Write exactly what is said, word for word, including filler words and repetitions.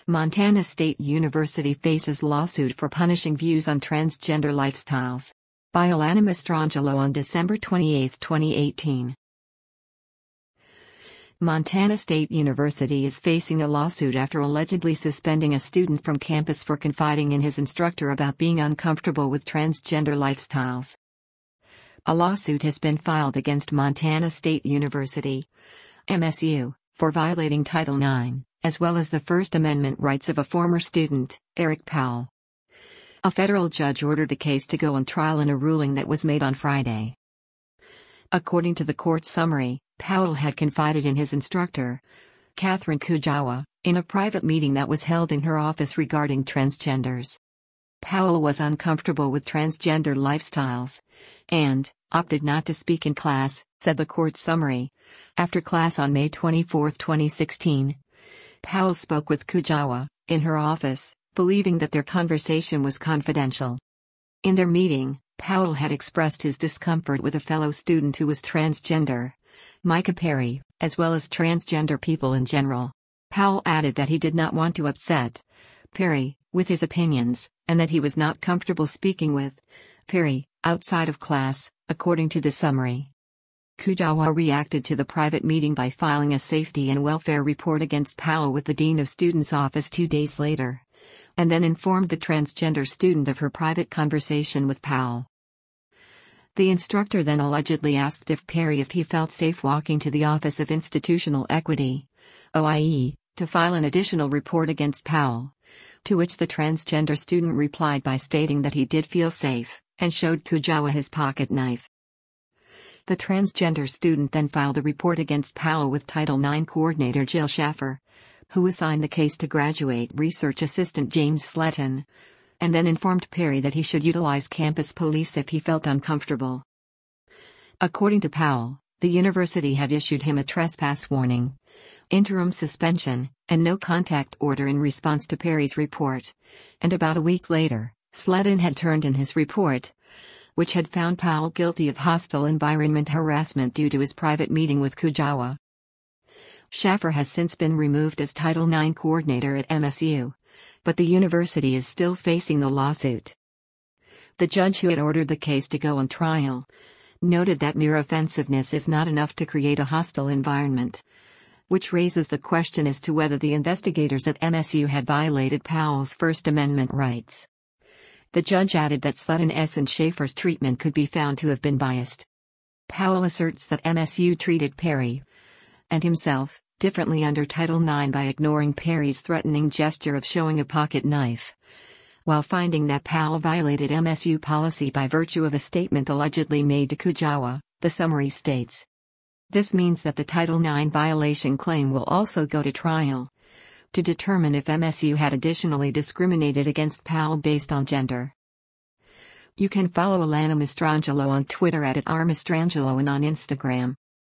Montana State University faces lawsuit for punishing views on transgender lifestyles. By Alana Mastrangelo on December twenty-eighth, twenty eighteen. Montana State University is facing a lawsuit after allegedly suspending a student from campus for confiding in his instructor about being uncomfortable with transgender lifestyles. A lawsuit has been filed against Montana State University, M S U, for violating Title nine, as well as the First Amendment rights of a former student, Eric Powell. A federal judge ordered the case to go on trial in a ruling that was made on Friday. According to the court summary, Powell had confided in his instructor, Catherine Kujawa, in a private meeting that was held in her office regarding transgenders. Powell was uncomfortable with transgender lifestyles and opted not to speak in class, said the court summary. After class on May twenty-fourth, twenty sixteen, Powell spoke with Kujawa, in her office, believing that their conversation was confidential. In their meeting, Powell had expressed his discomfort with a fellow student who was transgender, Micah Perry, as well as transgender people in general. Powell added that he did not want to upset Perry with his opinions, and that he was not comfortable speaking with Perry outside of class, according to the summary. Kujawa reacted to the private meeting by filing a safety and welfare report against Powell with the Dean of Students' office two days later, and then informed the transgender student of her private conversation with Powell. The instructor then allegedly asked if Perry if he felt safe walking to the Office of Institutional Equity, O I E, to file an additional report against Powell, to which the transgender student replied by stating that he did feel safe, and showed Kujawa his pocket knife. The transgender student then filed a report against Powell with Title nine coordinator Jill Schaffer, who assigned the case to graduate research assistant James Sletton, and then informed Perry that he should utilize campus police if he felt uncomfortable. According to Powell, the university had issued him a trespass warning, interim suspension, and no contact order in response to Perry's report, and about a week later, Sletton had turned in his report, which had found Powell guilty of hostile environment harassment due to his private meeting with Kujawa. Schaffer has since been removed as Title nine coordinator at M S U, but the university is still facing the lawsuit. The judge who had ordered the case to go on trial noted that mere offensiveness is not enough to create a hostile environment, which raises the question as to whether the investigators at M S U had violated Powell's First Amendment rights. The judge added that Sletton's and Schaffer's treatment could be found to have been biased. Powell asserts that M S U treated Perry and himself differently under Title nine by ignoring Perry's threatening gesture of showing a pocket knife, while finding that Powell violated M S U policy by virtue of a statement allegedly made to Kujawa, the summary states. This means that the Title nine violation claim will also go to trial to determine if M S U had additionally discriminated against Powell based on gender. You can follow Alana Mastrangelo on Twitter at, at r mastrangelo and on Instagram